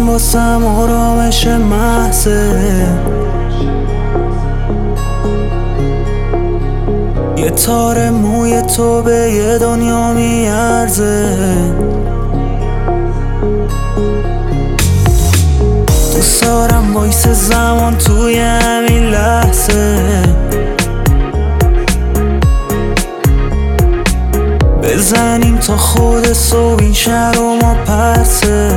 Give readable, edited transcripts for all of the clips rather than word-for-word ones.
واسم آرامش محضه. یه تار موی تو به یه دنیا میارزه. دوست دارم وایس زمان توی همین لحظه، بزنیم تا خود صبح این شهر و ما پرسه.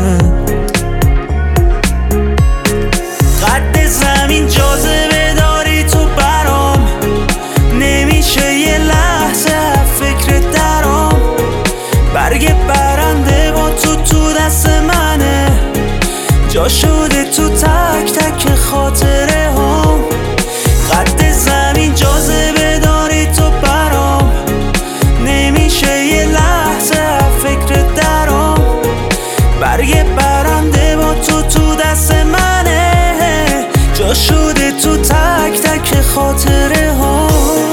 قد زمین جاذبه داری تو برام، نمیشه یه لحظه فکر درام. برگ برنده با تو دست منه، جا شده تو تک تک خاطره هم. قد زمین جاذبه داری تو برام، نمیشه یه لحظه فکر درام. برگ برنده با تو دست منه، جا شده تو تک تک خاطره ها.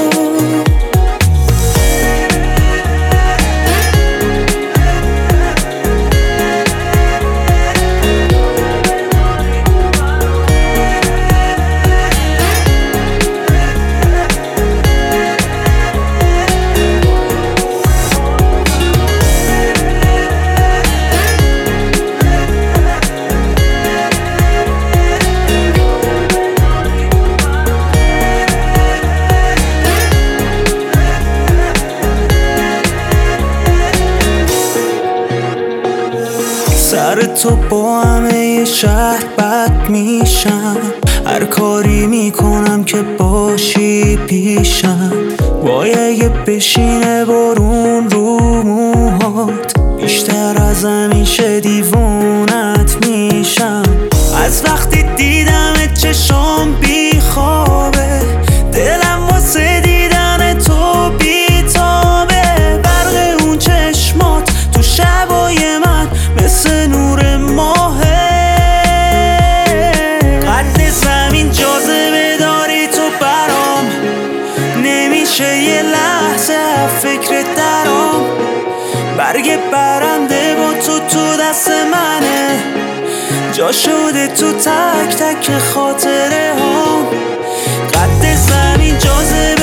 سر تو با همه شهر بد میشم، هر کاری میکنم که باشی پیشم. وای اگه بشینه بارون رو موهات، بیشتر از همیشه دیوونت میشم. از وقتی دیدمت چشام بیخوابه، دلم واسه دیدن تو بیتابه. برق اون چشمات تو شبای من مثل نور ماهه. قد زمین جاذبه داری تو برام، نمیشه یه لحظه فکر درام. برگ برنده با تو دست منه، جا شده تو تک تک خاطره هم. قد زمین جاذبه